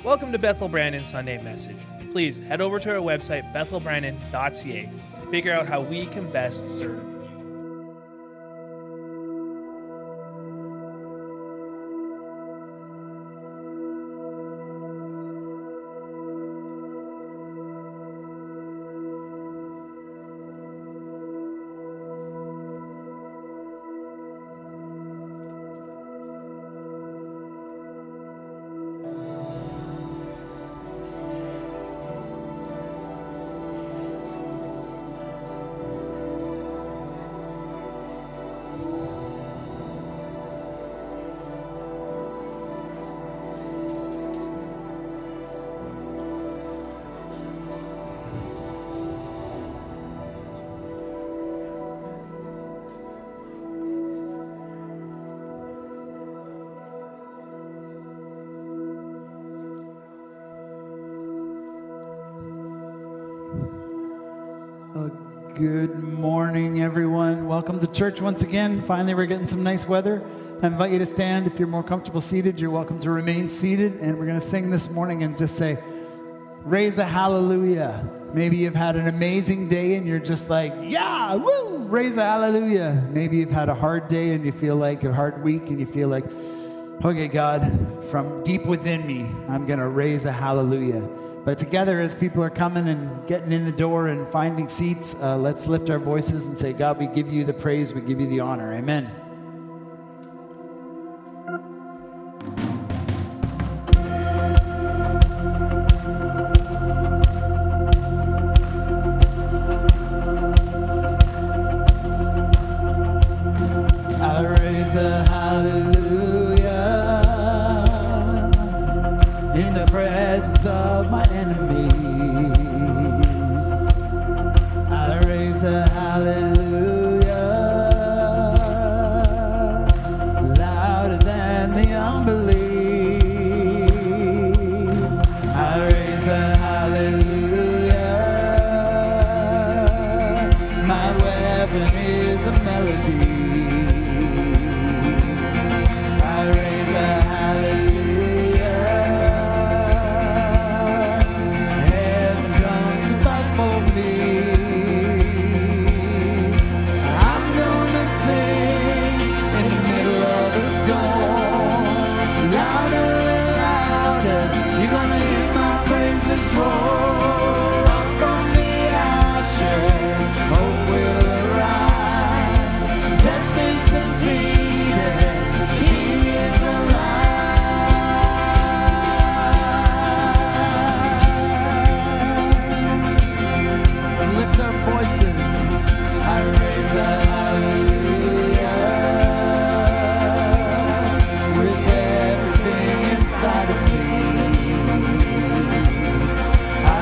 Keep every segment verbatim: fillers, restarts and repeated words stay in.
Welcome to Bethel Brandon Sunday Message. Please head over to our website, bethel brandon dot c a, to figure out how we can best serve. Good morning, everyone. Welcome to church once again. Finally, we're getting some nice weather. I invite you to stand. If you're more comfortable seated, you're welcome to remain seated. And we're going to sing this morning and just say, raise a hallelujah. Maybe you've had an amazing day and you're just like, yeah, woo, raise a hallelujah. Maybe you've had a hard day and you feel like a hard week and you feel like, okay, God, from deep within me, I'm going to raise a hallelujah. But together, as people are coming and getting in the door and finding seats, uh, let's lift our voices and say, God, we give you the praise, we give you the honor. Amen. I raise a hallelujah in the presence of my enemies. I raise a hallelujah louder than the unbelief. I raise a hallelujah. My weapon is a melody. I raise a hallelujah. I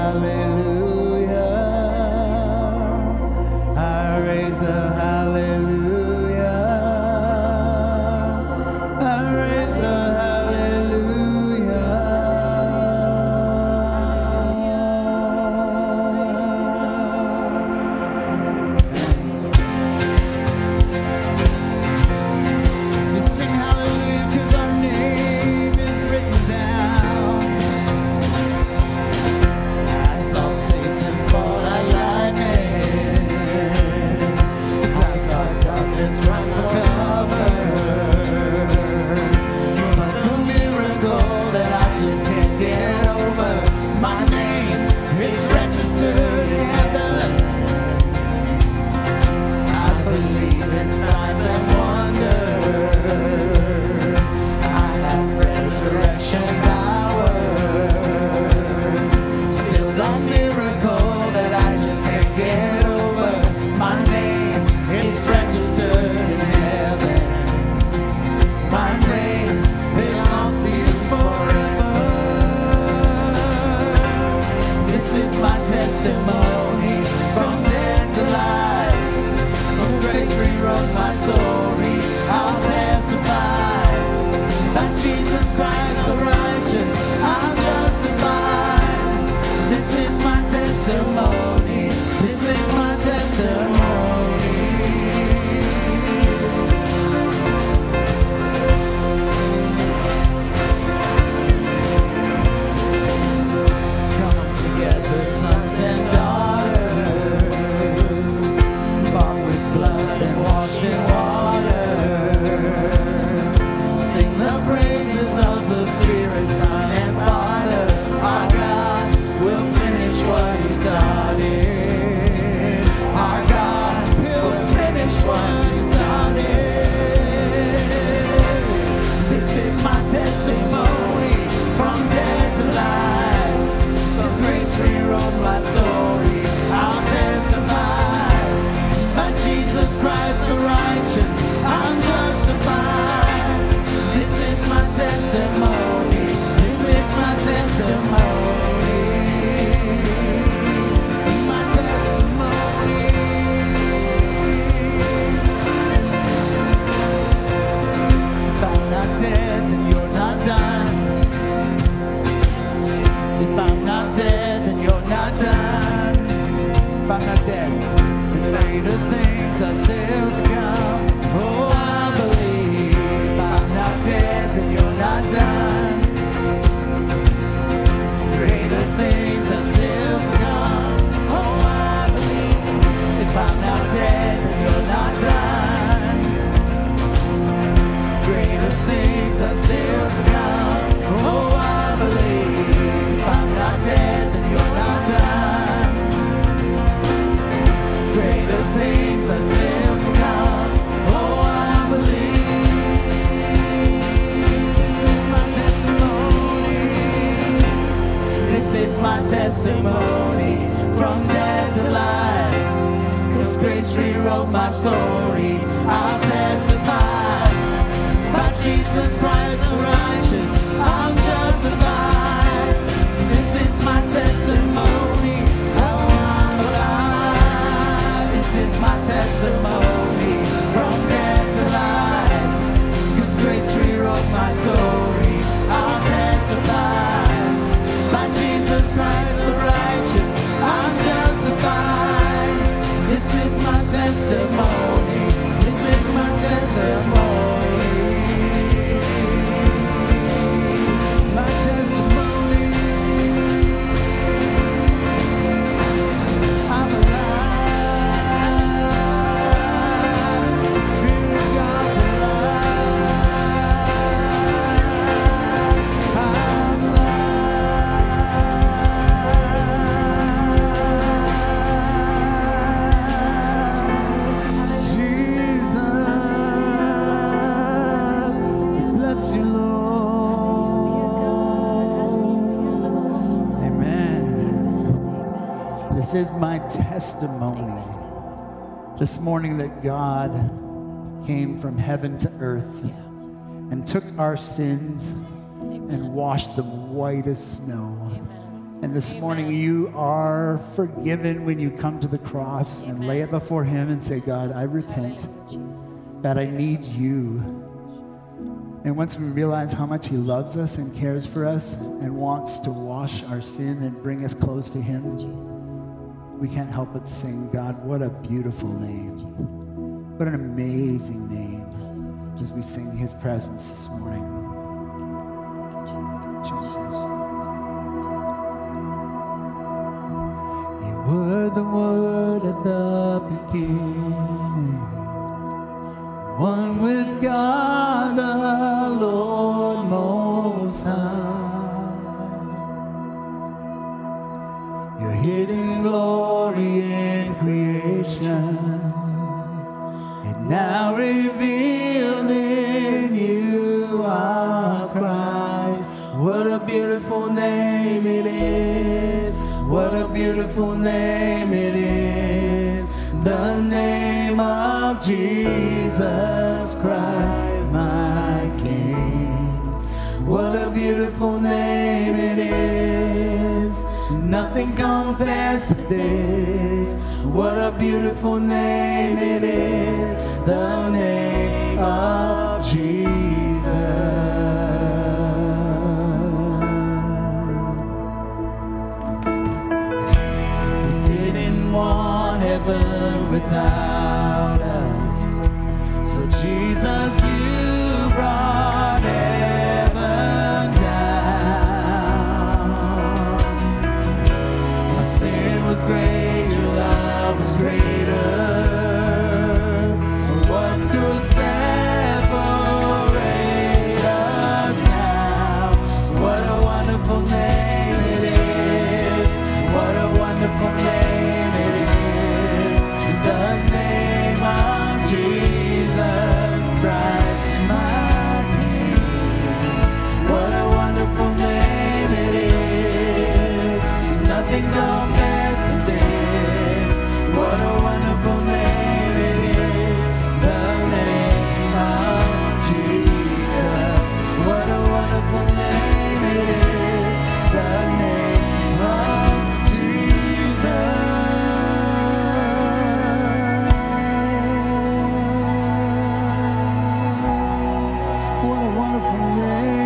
hallelujah. I raise a hallelujah. I raise a This is my testimony this morning that God came from heaven to earth and took our sins and washed them white as snow And this morning, you are forgiven when you come to the cross and lay it before him and say, God, I repent. God, I need you. And once we realize how much he loves us and cares for us and wants to wash our sin and bring us close to him, we can't help but sing, God, what a beautiful name. What an amazing name as we sing his presence this morning. Jesus. You were the Word at the beginning, one with God the Lord Most High. Your hidden glory in creation, and now revealed in you are Christ. What a beautiful name it is. What a beautiful name it is. The name of Jesus Christ, my King. What a beautiful name it is. Nothing compares to this. What a beautiful name it is. The name of Jesus. Want heaven without us, so Jesus, you brought heaven down. My sin was great, your love was greater. What could separate us now? What a wonderful name it is. What a wonderful name. Compares to this. What a wonderful name it is. The name of Jesus. What a wonderful name it is. The name of Jesus. What a wonderful name.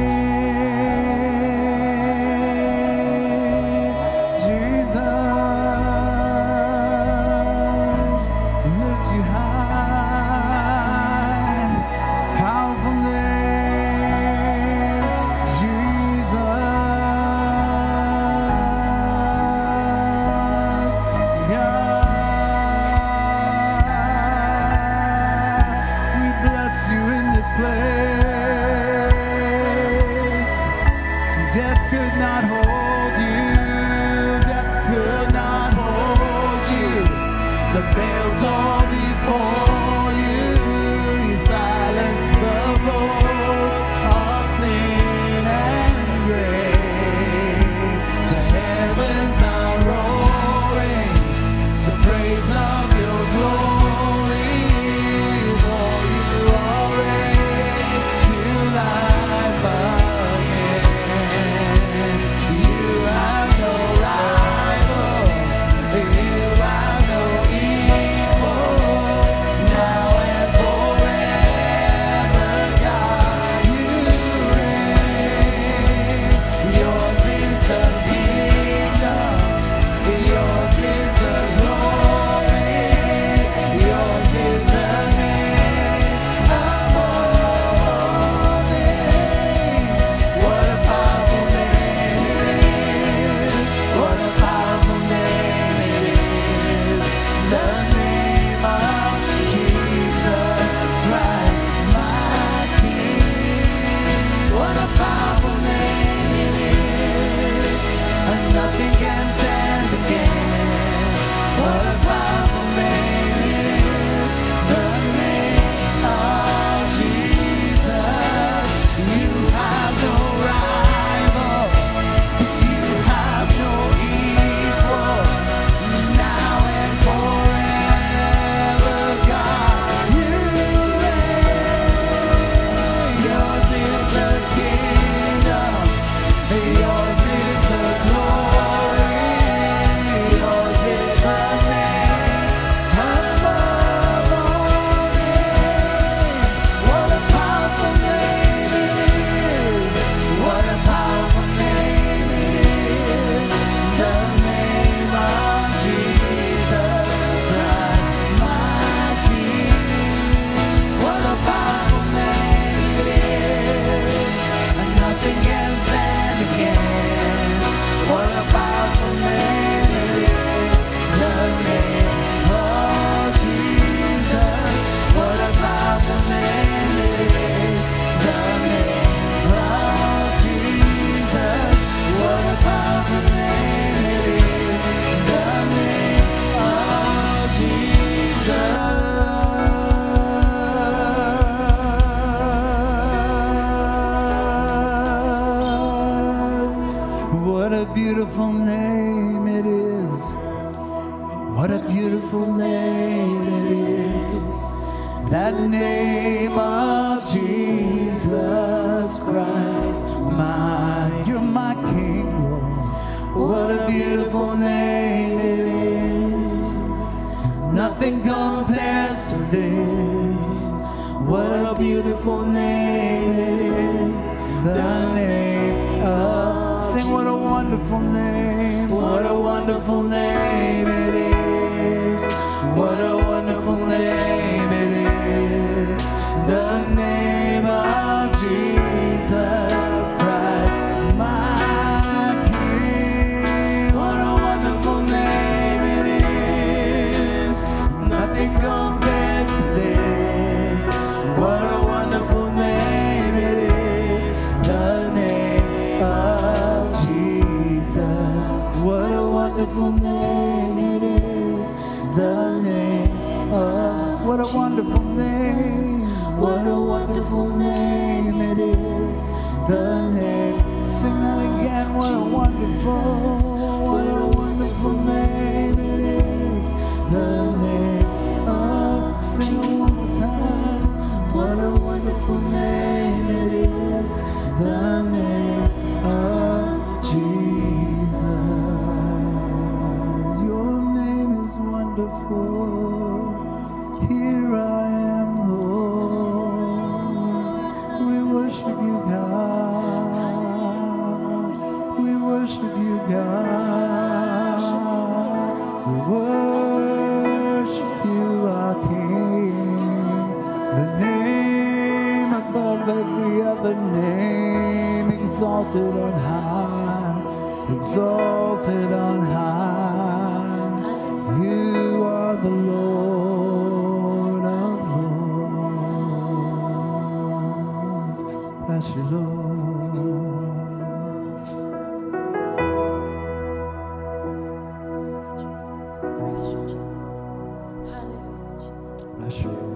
Oh What a beautiful name it is. What a beautiful name it is. That name of Jesus Christ, my, you're my King, Lord. What a beautiful name it is. Nothing compares to this. What a beautiful name it is. The name of, sing what a wonderful name. What a wonderful name it is. What a wonderful name it is. The name of Jesus Christ, my King. What a wonderful name it is. Nothing compares to this. What a wonderful name it is. The name of Jesus. What a wonderful name it is. The name of, what a wonderful name. What a wonderful name it is. The name, sing that again. What a wonderful, what a wonderful name it is. The name of, sing it one more time. What a wonderful name it is. The name of Jesus. Your name is wonderful. Here I am, Lord. We worship you, God. We worship you, God. We worship you, our King. The name above every other name, exalted on high, exalted on high. You are the Lord of Lords. Bless you, Lord. Bless you, God.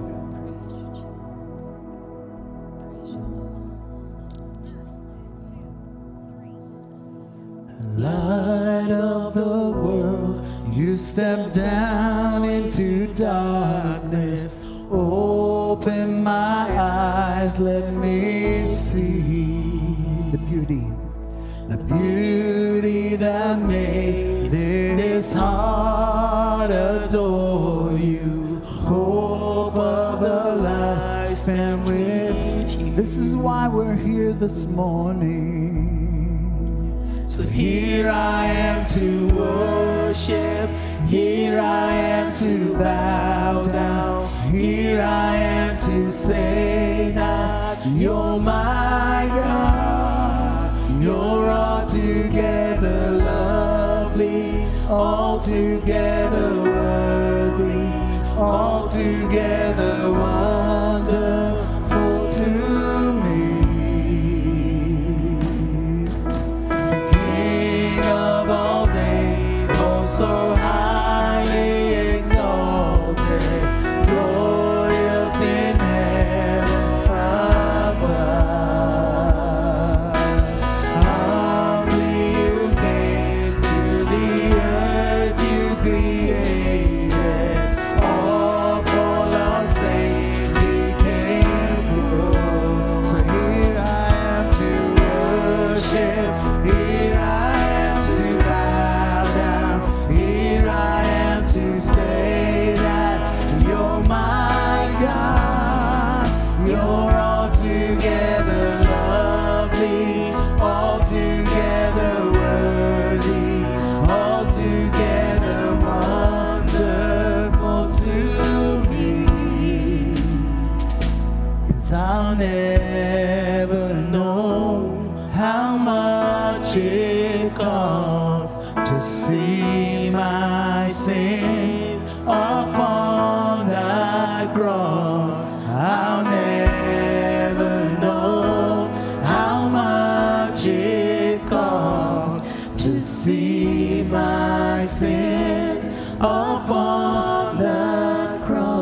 Light of the world, you step down into darkness. Open my eyes, let me see the beauty, the beauty that made this heart adore you. Hope of a life spent with you. This is why we're here this morning. So here I am to worship, here I am to bow down, here I am to say that you're my God. You're altogether lovely, altogether worthy, altogether wonderful to me. So highly exalted, glorious in heaven above. Humbly you came to the earth you created, all for love's sake became poor. So here I am to worship, here I am to bow down, here I am to say that you're my God. You're altogether lovely, altogether worthy, altogether wonderful to me. 'Cause I'll never know how much it costs to see my sin upon that cross. I'll never know how much it costs to see my sins upon that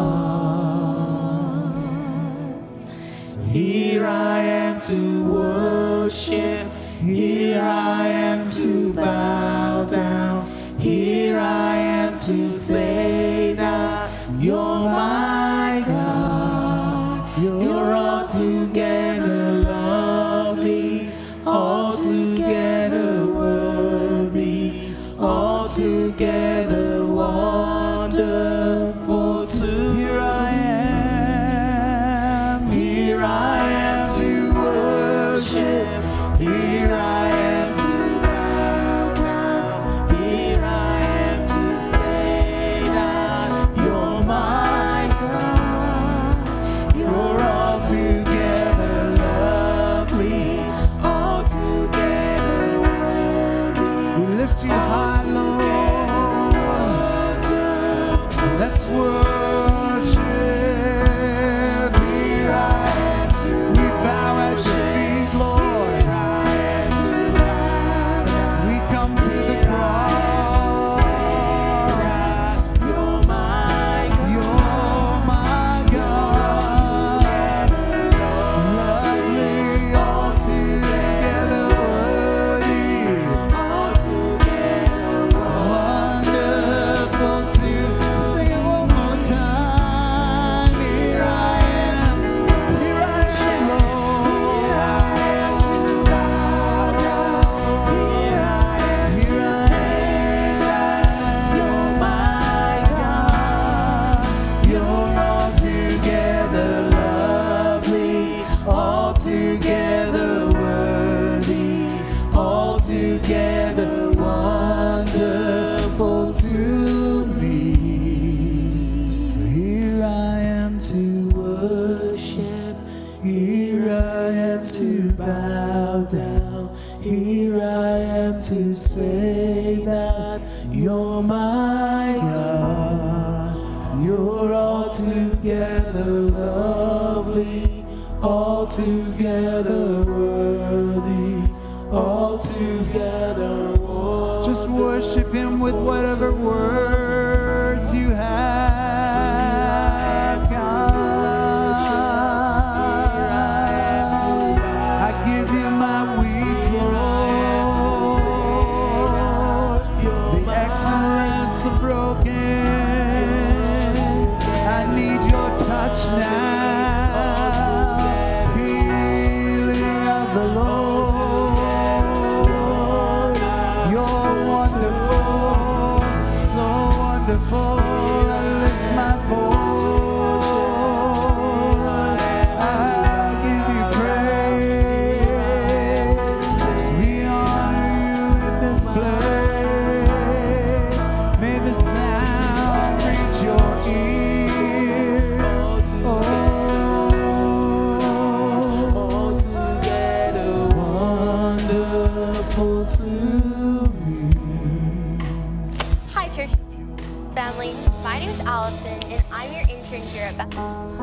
cross. So here I am to worship, here I am to bow altogether wonderful too. Here I am, here I am to worship. Here I am to bow down. Here I am to say that you're my God. You're altogether lovely, altogether worthy. We lift you high, Lord. Let's worship. Here I am to we bow at your feet, Lord. We come to the cross. You're my God. You're my God. Lovely, altogether worthy, altogether wonderful too. Sing it one more time. Here I am. Here I am, Lord. Here I am to bow down. Here I am to say that you're my God. You're altogether lovely, altogether worthy, altogether wonderful to me. So here I am to worship. Here I am to bow down. Here I am to say that you're my God. You're altogether lovely, altogether worthy, altogether wonderful. Just worship him with whatever words you have, God. I give you my weak Lord, the excellence, the broken. I need your touch now, healing of the Lord. You're wonderful, so wonderful. I lift my voice. I give you praise. We honor you in this place. May the sound reach your ear. Oh, altogether wonderful to me. Hi, church family. My name is Allison, and I'm your intern here at Bethel.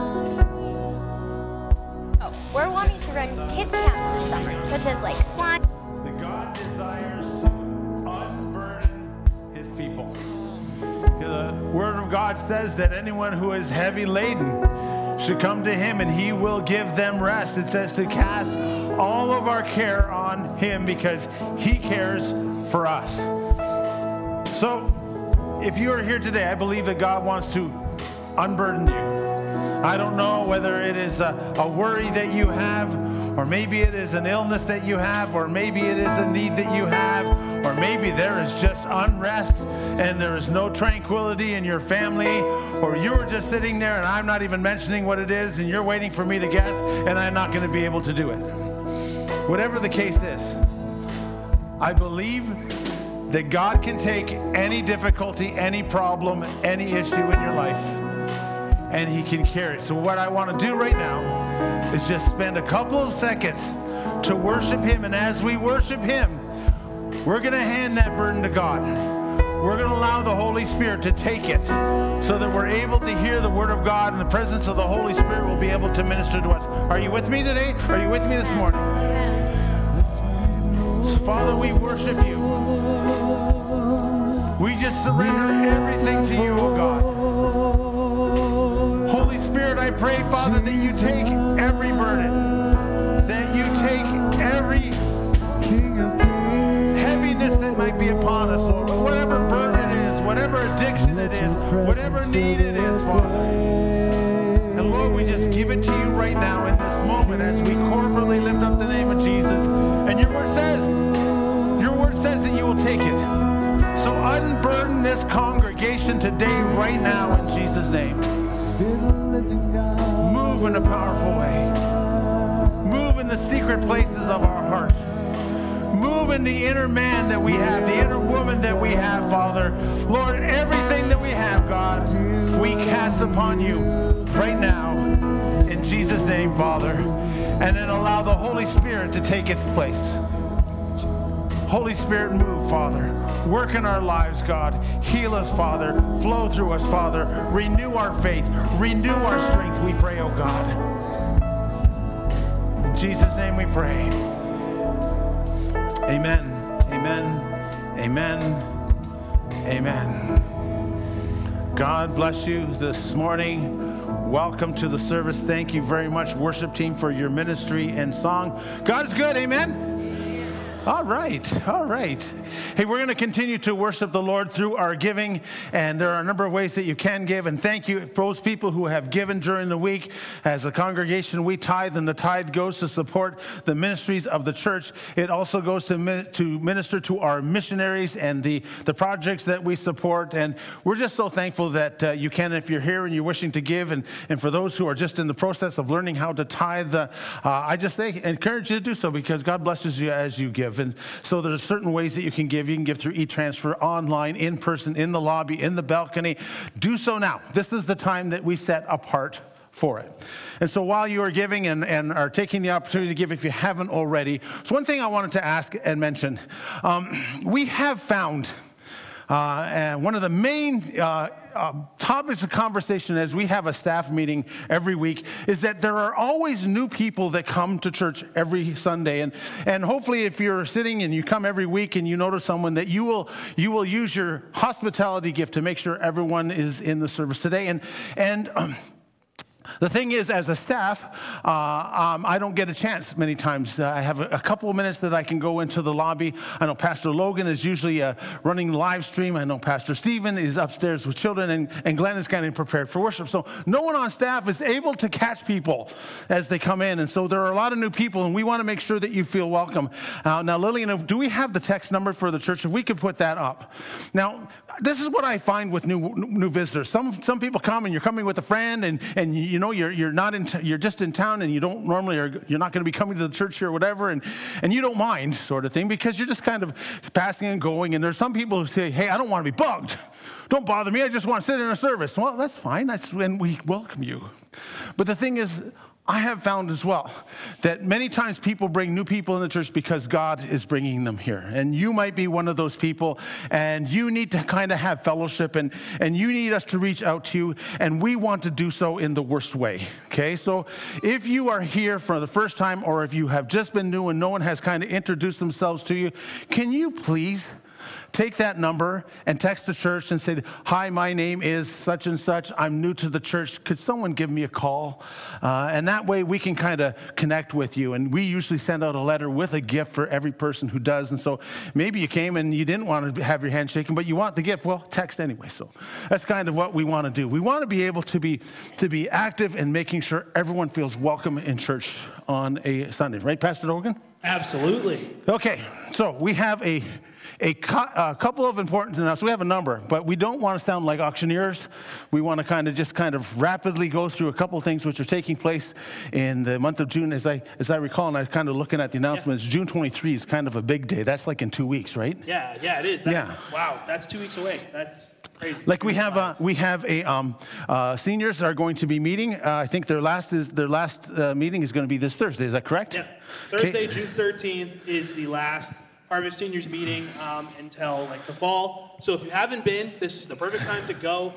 Oh, we're wanting to run kids camps this summer, such as like slime. That God desires to unburden his people. The Word of God says that anyone who is heavy laden should come to him and he will give them rest. It says to cast all of our care on him because he cares for us. So, if you are here today, I believe that God wants to unburden you. I don't know whether it is a, a worry that you have, or maybe it is an illness that you have, or maybe it is a need that you have, or maybe there is just unrest and there is no tranquility in your family, or you are just sitting there and I'm not even mentioning what it is and you're waiting for me to guess and I'm not going to be able to do it. Whatever the case is, I believe that God can take any difficulty, any problem, any issue in your life, and he can carry it. So what I want to do right now is just spend a couple of seconds to worship him, and as we worship him, we're going to hand that burden to God. We're going to allow the Holy Spirit to take it so that we're able to hear the Word of God, and the presence of the Holy Spirit will be able to minister to us. Are you with me today? Are you with me this morning? So Father, we worship you. We just surrender everything to you, oh God. Holy Spirit, I pray, Father, that you take every burden, that you take every heaviness that might be upon us, Lord. Whatever burden it is, whatever addiction it is, whatever need it is, Father. And Lord, we just give it to you right now in this moment as we corporately lift up the name of Jesus. And your word says, your word says that you will take it. So unburden this congregation today, right now, in Jesus' name. Move in a powerful way. Move in the secret places of our heart. Move in the inner man that we have, the inner woman that we have, Father. Lord, everything that we have, God, we cast upon you right now, in Jesus' name, Father. And then allow the Holy Spirit to take its place. Holy Spirit, move, Father. Work in our lives, God. Heal us, Father. Flow through us, Father. Renew our faith. Renew our strength, we pray, oh God. In Jesus' name we pray. Amen. Amen. Amen. Amen. God bless you this morning. Welcome to the service. Thank you very much, worship team, for your ministry and song. God is good. Amen. All right, all right. Hey, we're going to continue to worship the Lord through our giving, and there are a number of ways that you can give, and thank you for those people who have given during the week. As a congregation, we tithe, and the tithe goes to support the ministries of the church. It also goes to, to minister to our missionaries and the, the projects that we support, and we're just so thankful that uh, you can, if you're here and you're wishing to give, and, and for those who are just in the process of learning how to tithe, uh, I just say, encourage you to do so, because God blesses you as you give. And so there's certain ways that you can give. You can give through e-transfer, online, in person, in the lobby, in the balcony. Do so now. This is the time that we set apart for it. And so while you are giving and, and are taking the opportunity to give if you haven't already, so one thing I wanted to ask and mention, um, we have found Uh, and one of the main uh, uh, topics of conversation as we have a staff meeting every week is that there are always new people that come to church every Sunday. And, and hopefully if you're sitting and you come every week and you notice someone, that you will you will use your hospitality gift to make sure everyone is in the service today. And, and um, the thing is, as a staff, uh, um, I don't get a chance many times. Uh, I have a, a couple of minutes that I can go into the lobby. I know Pastor Logan is usually uh, running live stream. I know Pastor Stephen is upstairs with children, and, and Glenn is getting prepared for worship. So no one on staff is able to catch people as they come in. And so there are a lot of new people, and we want to make sure that you feel welcome. Uh, now, Lillian, do we have the text number for the church? If we could put that up. Now, this is what I find with new new visitors. Some some people come and you're coming with a friend, and and you know you're you're not in t- you're just in town, and you don't normally are you're not going to be coming to the church here or whatever, and and you don't mind, sort of thing, because you're just kind of passing and going. And there's some people who say, hey, I don't want to be bugged. Don't bother me. I just want to sit in a service. Well, that's fine. That's and we welcome you. But the thing is, I have found as well that many times people bring new people in the church because God is bringing them here. And you might be one of those people, and you need to kind of have fellowship, and, and you need us to reach out to you, and we want to do so in the worst way, okay? So if you are here for the first time, or if you have just been new and no one has kind of introduced themselves to you, can you please take that number and text the church and say, hi, my name is such and such. I'm new to the church. Could someone give me a call? Uh, and that way we can kind of connect with you. And we usually send out a letter with a gift for every person who does. And so maybe you came and you didn't want to have your hand shaken, but you want the gift. Well, text anyway. So that's kind of what we want to do. We want to be able to be to be active in making sure everyone feels welcome in church on a Sunday. Right, Pastor Logan? Absolutely. Okay, so we have a A, cu- a couple of important announcements. We have a number, but we don't want to sound like auctioneers. We want to kind of just kind of rapidly go through a couple of things which are taking place in the month of June. As I as I recall, and I was kind of looking at the announcements, yeah. June twenty-third is kind of a big day. That's like in two weeks, right? Yeah, yeah, it is. That, yeah. Wow, that's two weeks away. That's crazy. Like we have a, we have a um, uh, seniors are going to be meeting. Uh, I think their last is their last uh, meeting is going to be this Thursday. Is that correct? Yeah. Thursday, okay. June thirteenth is the last Harvest Seniors meeting um, until like the fall. So if you haven't been, this is the perfect time to go.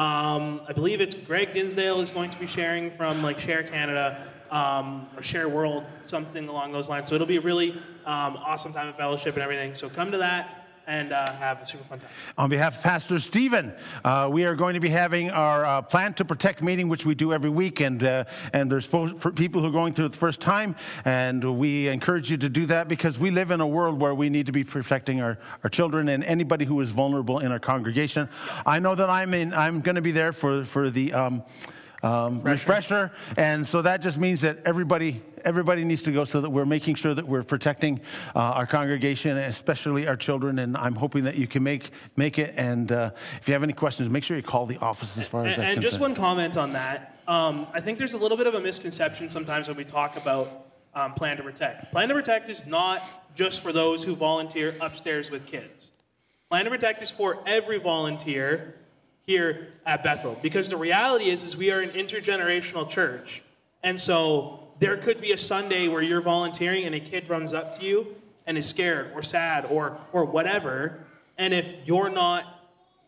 Um, I believe it's Greg Dinsdale is going to be sharing from like Share Canada um, or Share World, something along those lines. So it'll be a really um, awesome time of fellowship and everything. So come to that and uh, have a super fun time. On behalf of Pastor Stephen, uh, we are going to be having our uh, Plan to Protect meeting, which we do every week, and uh, and there's for people who are going through it the first time, and we encourage you to do that because we live in a world where we need to be protecting our, our children and anybody who is vulnerable in our congregation. I know that I'm in. I'm going to be there for for the. Um, um, refresher. And so that just means that everybody everybody needs to go, so that we're making sure that we're protecting uh, our congregation, especially our children. And I'm hoping that you can make make it. And uh, if you have any questions, make sure you call the office as far as and, that's and concerned. just one comment on that. Um, I think there's a little bit of a misconception sometimes when we talk about um, Plan to Protect. Plan to Protect is not just for those who volunteer upstairs with kids. Plan to Protect is for every volunteer here at Bethel, because the reality is, is we are an intergenerational church, and so there could be a Sunday where you're volunteering and a kid runs up to you and is scared or sad or or whatever, and if you're not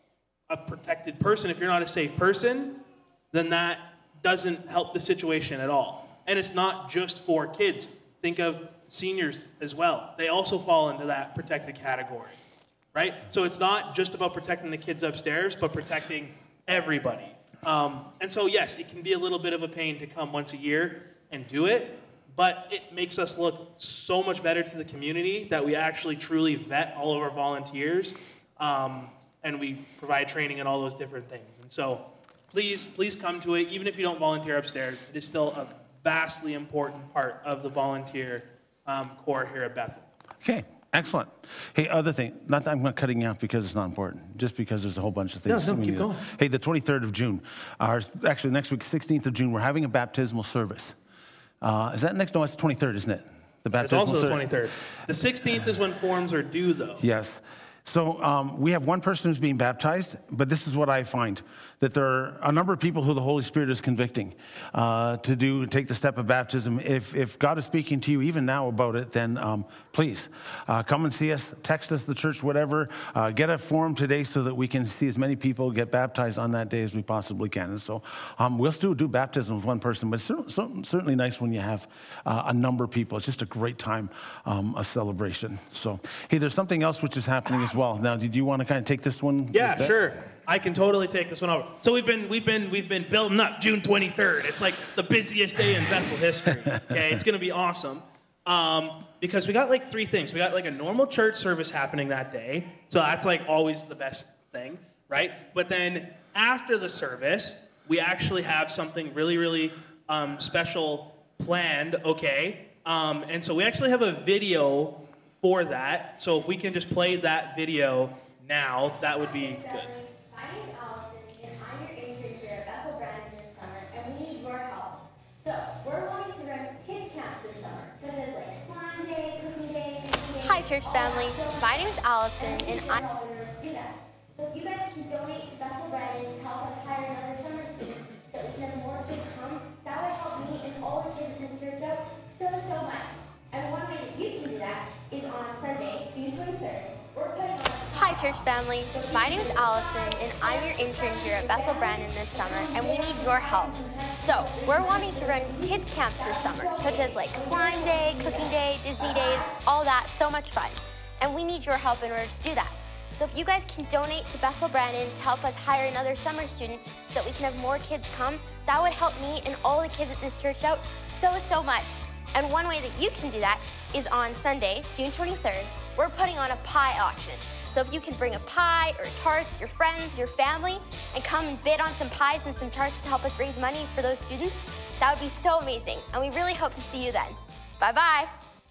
a protected person, if you're not a safe person, then that doesn't help the situation at all. And it's not just for kids. Think of seniors as well. They also fall into that protected category. Right? So it's not just about protecting the kids upstairs, but protecting everybody. Um, and so, yes, it can be a little bit of a pain to come once a year and do it, but it makes us look so much better to the community that we actually truly vet all of our volunteers, um, and we provide training and all those different things. And so please, please come to it. Even if you don't volunteer upstairs, it is still a vastly important part of the volunteer um, core here at Bethel. Okay. Excellent. Hey, other thing, not that I'm not cutting you off because it's not important, just because there's a whole bunch of things. No, no, we keep need to- going. Hey, the twenty-third of June, our, actually next week, sixteenth of June, we're having a baptismal service. Uh, is that next? No, it's the twenty-third, isn't it? The It's baptismal also the ser- twenty-third. The sixteenth is when forms are due, though. Yes. So um, we have one person who's being baptized, but this is what I find, that there are a number of people who the Holy Spirit is convicting uh, to do, take the step of baptism. If, if God is speaking to you even now about it, then um, please uh, come and see us, text us, the church, whatever. Uh, get a form today so that we can see as many people get baptized on that day as we possibly can. And so um, we'll still do baptism with one person, but it's certainly nice when you have uh, a number of people. It's just a great time, um, a celebration. So, hey, there's something else which is happening as well. Now, did you want to kind of take this one? Yeah, That- sure. I can totally take this one over. So we've been we've been we've been building up June twenty-third. It's like the busiest day in Bethel history. Okay, it's gonna be awesome. Um, because we got like three things. We got like a normal church service happening that day. So that's like always the best thing, right? But then after the service, we actually have something really, really um, special planned, okay? Um, and so we actually have a video for that. So if we can just play that video now, that would be good. My name is Allison, and I'm your intern here at Bethel Brandon this summer, and we need your help. So, we're wanting to run kids camps this summer, such as like slime day, cooking day, cooking day. Hi, church family. My name is Allison, and I'm I'm. helping us do that. So, if you guys can donate to Bethel Brandon to help us hire another summer student, so that we can have more kids come, that would help me and all the kids in this church out so, so much. And one way that you can do that is on Sunday, June twenty-third. We're putting on Hi, church family. My name is Allison, and I'm your intern here at Bethel Brandon this summer, and we need your help. So, we're wanting to run kids camps this summer, such as like slime day, cooking day, Disney days, all that, so much fun. And we need your help in order to do that. So if you guys can donate to Bethel Brandon to help us hire another summer student so that we can have more kids come, that would help me and all the kids at this church out so, so much. And one way that you can do that is on Sunday, June twenty-third, we're putting on a pie auction. So if you can bring a pie or tarts, your friends, your family, and come and bid on some pies and some tarts to help us raise money for those students, that would be so amazing. And we really hope to see you then. Bye-bye.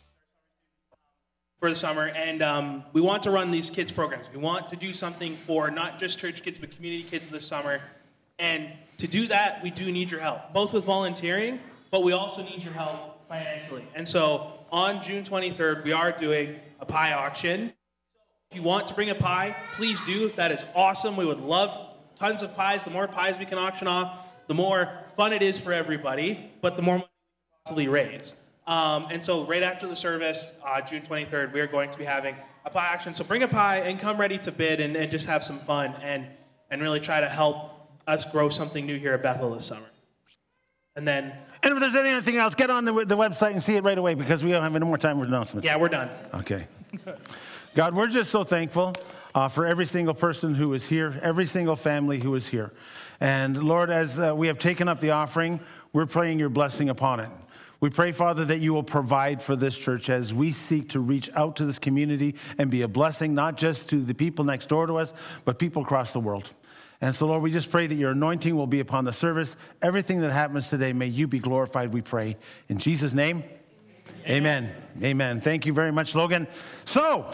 For the summer, and um, we want to run these kids programs. We want to do something for not just church kids, but community kids this summer. And to do that, we do need your help, both with volunteering, but we also need your help financially. And so on June twenty-third, we are doing a pie auction. If you want to bring a pie, please do. That is awesome. We would love tons of pies. The more pies we can auction off, the more fun it is for everybody, but the more money we can possibly raise. Um, and so right after the service, uh, June twenty-third, we are going to be having a pie auction. So bring a pie and come ready to bid and, and just have some fun and, and really try to help us grow something new here at Bethel this summer. And then... And if there's anything else, get on the, the website and see it right away, because we don't have any more time for announcements. Yeah, we're done. Okay. God, we're just so thankful uh, for every single person who is here, every single family who is here. And Lord, as uh, we have taken up the offering, we're praying your blessing upon it. We pray, Father, that you will provide for this church as we seek to reach out to this community and be a blessing, not just to the people next door to us, but people across the world. And so, Lord, we just pray that your anointing will be upon the service. Everything that happens today, may you be glorified, we pray. In Jesus' name, amen. Amen. Amen. Thank you very much, Logan. So,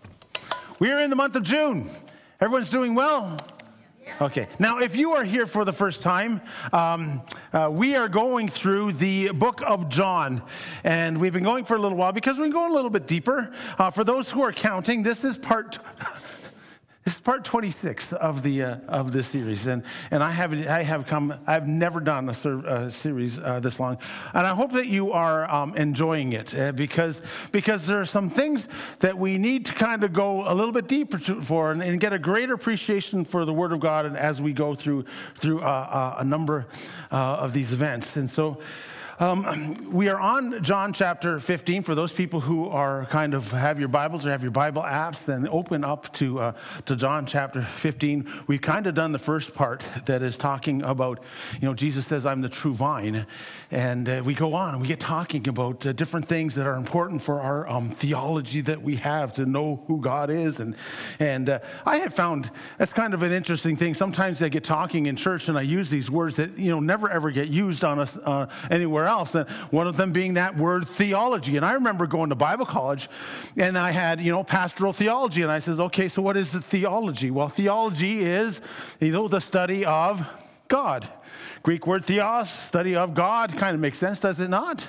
we are in the month of June. Everyone's doing well? Okay. Now, if you are here for the first time, um, uh, we are going through the book of John. And we've been going for a little while because we're going a little bit deeper. Uh, for those who are counting, this is part... This is part twenty-six of the uh, of this series, and and I have I have come. I've never done a, ser- a series uh, this long, and I hope that you are um, enjoying it uh, because because there are some things that we need to kind of go a little bit deeper to, for and, and get a greater appreciation for the Word of God, and as we go through through uh, uh, a number uh, of these events, and so. Um, we are on John chapter fifteen. For those people who are kind of have your Bibles or have your Bible apps, then open up to uh, to John chapter fifteen. We've kind of done the first part that is talking about, you know, Jesus says, "I'm the true vine," and uh, we go on and we get talking about uh, different things that are important for our um, theology that we have to know who God is. And and uh, I have found that's kind of an interesting thing. Sometimes I get talking in church and I use these words that you know never ever get used on us uh, anywhere else. And one of them being that word theology. And I remember going to Bible college and I had, you know, pastoral theology. And I says, okay, so what is the theology? Well, theology is, you know, the study of God. Greek word theos, study of God, kind of makes sense, does it not?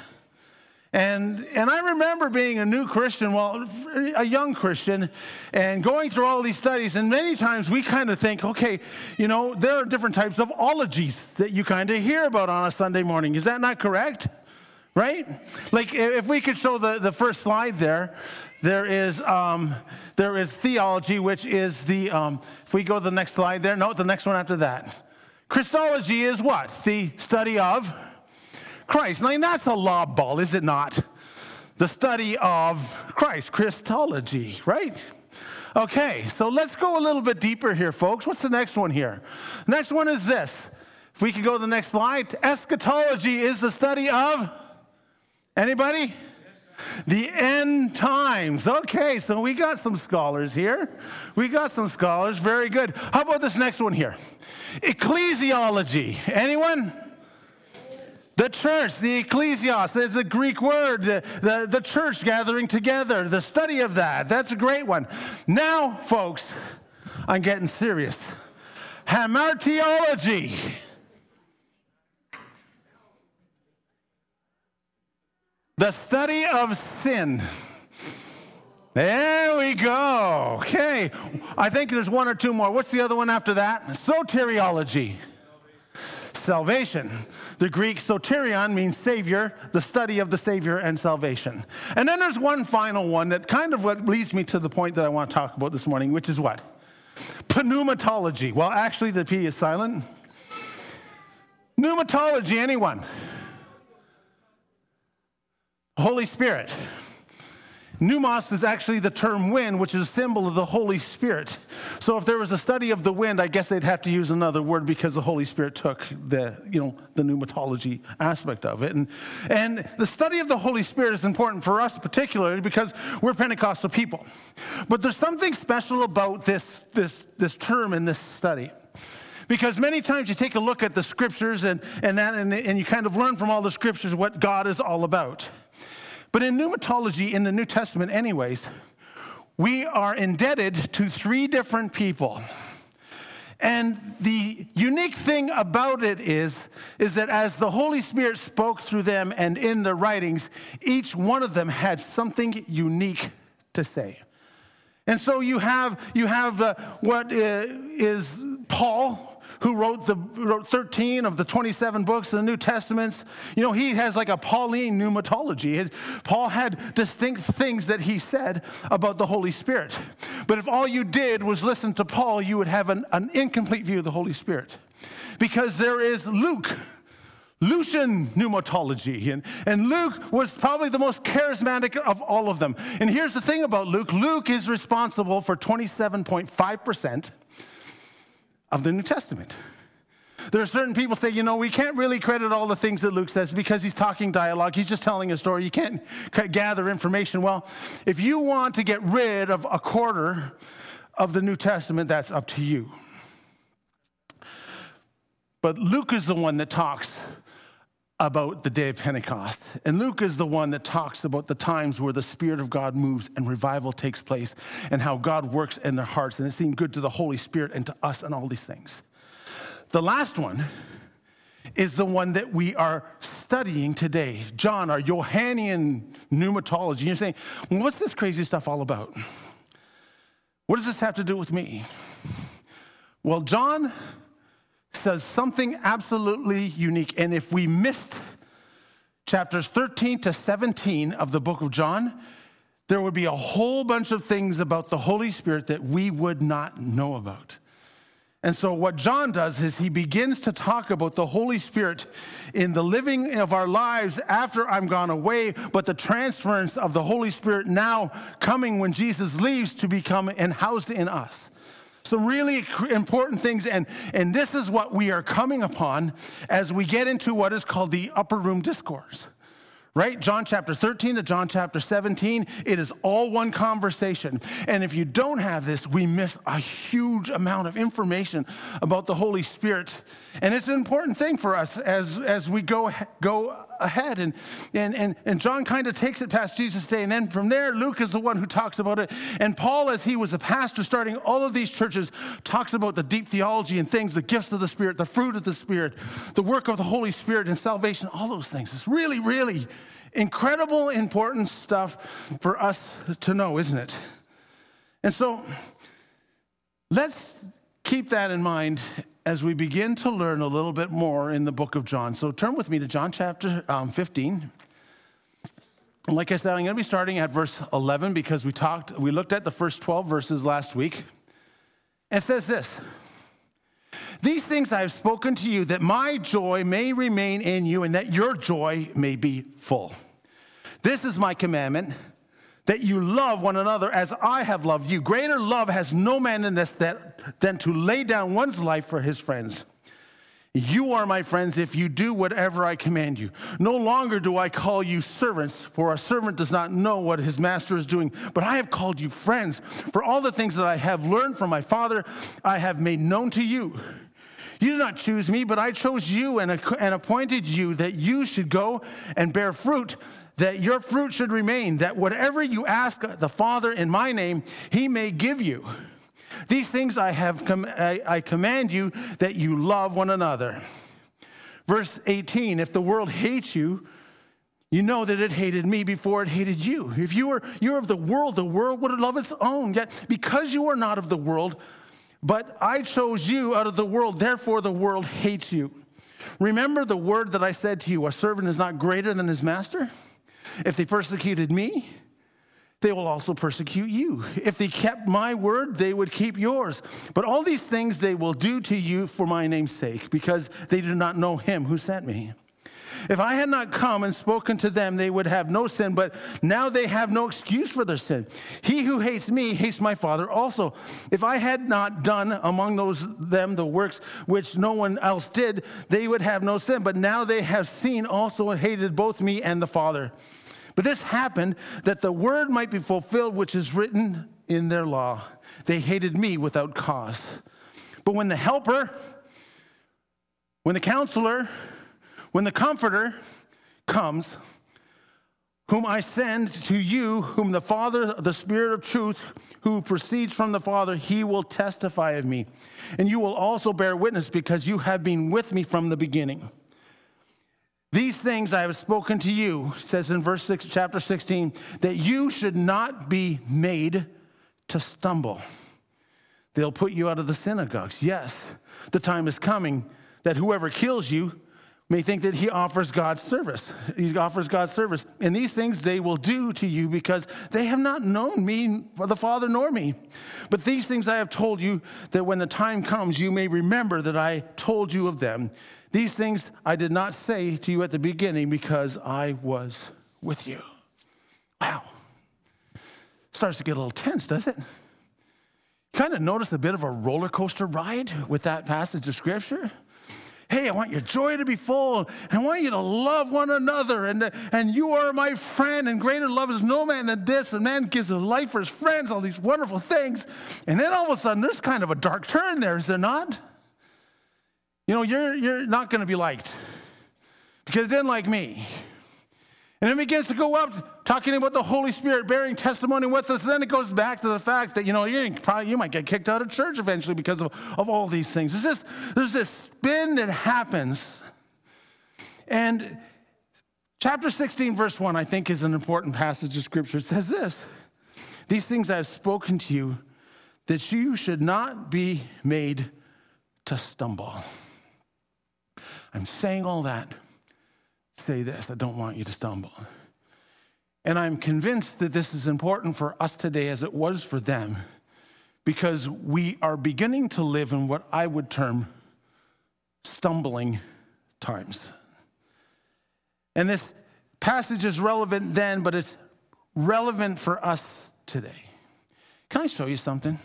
And and I remember being a new Christian, well, a young Christian, and going through all these studies. And many times we kind of think, okay, you know, there are different types of ologies that you kind of hear about on a Sunday morning. Is that not correct? Right? Like if we could show the, the first slide there, there is um, there is theology, which is the, um, if we go to the next slide there, no, the next one after that. Christology is what? The study of Christ. I mean, that's a lob ball, is it not? The study of Christ, Christology, right? Okay, so let's go a little bit deeper here, folks. What's the next one here? The next one is this. If we could go to the next slide. Eschatology is the study of, anybody? The end times. Okay, so we got some scholars here. We got some scholars. Very good. How about this next one here? Ecclesiology. Anyone? The church, the ecclesios, the, the Greek word, the, the, the church gathering together, the study of that. That's a great one. Now, folks, I'm getting serious. Hamartiology. The study of sin. There we go. Okay. I think there's one or two more. What's the other one after that? Soteriology. Salvation. The Greek soterion means Savior, the study of the Savior and salvation. And then there's one final one that kind of what leads me to the point that I want to talk about this morning, which is what? Pneumatology. Well, actually, the P is silent. Pneumatology, anyone? Holy Spirit. Pneumos is actually the term wind, which is a symbol of the Holy Spirit. So if there was a study of the wind, I guess they'd have to use another word because the Holy Spirit took the, you know, the pneumatology aspect of it. And, and the study of the Holy Spirit is important for us particularly because we're Pentecostal people. But there's something special about this, this, this term in this study. Because many times you take a look at the scriptures and, and, that, and, and you kind of learn from all the scriptures what God is all about. But in pneumatology, in the New Testament anyways, we are indebted to three different people. And the unique thing about it is, is that as the Holy Spirit spoke through them and in their writings, each one of them had something unique to say. And so you have, you have uh, what uh, is Paul, who wrote the wrote thirteen of the twenty-seven books of the New Testaments. You know, he has like a Pauline pneumatology. His, Paul had distinct things that he said about the Holy Spirit. But if all you did was listen to Paul, you would have an, an incomplete view of the Holy Spirit. Because there is Luke, Lucian pneumatology. And, and Luke was probably the most charismatic of all of them. And here's the thing about Luke. Luke is responsible for twenty-seven point five percent of the New Testament. There are certain people say, you know, we can't really credit all the things that Luke says because he's talking dialogue. He's just telling a story. You can't gather information. Well, if you want to get rid of a quarter of the New Testament, that's up to you. But Luke is the one that talks about the day of Pentecost. And Luke is the one that talks about the times where the Spirit of God moves and revival takes place and how God works in their hearts. And it seemed good to the Holy Spirit and to us and all these things. The last one is the one that we are studying today. John, our Johannine pneumatology. You're saying, well, what's this crazy stuff all about? What does this have to do with me? Well, John says something absolutely unique. And if we missed chapters thirteen to seventeen of the book of John, there would be a whole bunch of things about the Holy Spirit that we would not know about. And so what John does is he begins to talk about the Holy Spirit in the living of our lives after I'm gone away, but the transference of the Holy Spirit now coming when Jesus leaves to become and housed in us. Some really important things, and, and this is what we are coming upon as we get into what is called the upper room discourse. Right? John chapter thirteen to John chapter seventeen, it is all one conversation. And if you don't have this, we miss a huge amount of information about the Holy Spirit. And it's an important thing for us as, as we go, go ahead. And, and, and, and John kind of takes it past Jesus' day. And then from there, Luke is the one who talks about it. And Paul, as he was a pastor starting all of these churches, talks about the deep theology and things, the gifts of the Spirit, the fruit of the Spirit, the work of the Holy Spirit and salvation, all those things. It's really, really incredible, important stuff for us to know, isn't it? And so let's keep that in mind as we begin to learn a little bit more in the book of John. So turn with me to John chapter um, fifteen. And like I said, I'm going to be starting at verse eleven because we talked, we looked at the first twelve verses last week. It says this: "These things I have spoken to you, that my joy may remain in you, and that your joy may be full. This is my commandment, that you love one another as I have loved you. Greater love has no man than this, that, than to lay down one's life for his friends. You are my friends if you do whatever I command you. No longer do I call you servants, for a servant does not know what his master is doing, but I have called you friends. For all the things that I have learned from my Father, I have made known to you. You did not choose me, but I chose you and, and appointed you that you should go and bear fruit, that your fruit should remain, that whatever you ask the Father in my name, he may give you. These things I have com- I, I command you, that you love one another." Verse eighteen, "If the world hates you, you know that it hated me before it hated you. If you were you're of the world, the world would love its own. Yet because you are not of the world, but I chose you out of the world, therefore the world hates you. Remember the word that I said to you, a servant is not greater than his master. If they persecuted me, they will also persecute you. If they kept my word, they would keep yours. But all these things they will do to you for my name's sake, because they do not know him who sent me. If I had not come and spoken to them, they would have no sin, but now they have no excuse for their sin. He who hates me hates my Father also. If I had not done among those them the works which no one else did, they would have no sin. But now they have seen also and hated both me and the Father. But this happened that the word might be fulfilled which is written in their law. They hated me without cause. But when the helper, when the counselor, when the Comforter comes, whom I send to you, whom the Father, the Spirit of truth, who proceeds from the Father, he will testify of me. And you will also bear witness, because you have been with me from the beginning. These things I have spoken to you," says in verse six, chapter sixteen, "that you should not be made to stumble. They'll put you out of the synagogues. Yes, the time is coming that whoever kills you may think that he offers God's service. He offers God's service. And these things they will do to you, because they have not known me, or the Father, nor me. But these things I have told you, that when the time comes, you may remember that I told you of them. These things I did not say to you at the beginning, because I was with you." Wow. Starts to get a little tense, does it? Kind of notice a bit of a roller coaster ride with that passage of Scripture. Hey, I want your joy to be full, and I want you to love one another, and, and you are my friend, and greater love is no man than this, and man gives his life for his friends, all these wonderful things. And then all of a sudden, there's kind of a dark turn there, is there not? you know, you're, you're not going to be liked because they didn't like me. And it begins to go up talking about the Holy Spirit bearing testimony with us. And then it goes back to the fact that, you know, you probably you might get kicked out of church eventually because of, of all these things. There's this, there's this spin that happens. And chapter sixteen, verse one, I think is an important passage of Scripture. It says this: these things I have spoken to you, that you should not be made to stumble. I'm saying all that. Say this, I don't want you to stumble. And I'm convinced that this is important for us today as it was for them, because we are beginning to live in what I would term stumbling times. And this passage is relevant then, but it's relevant for us today. Can I show you something?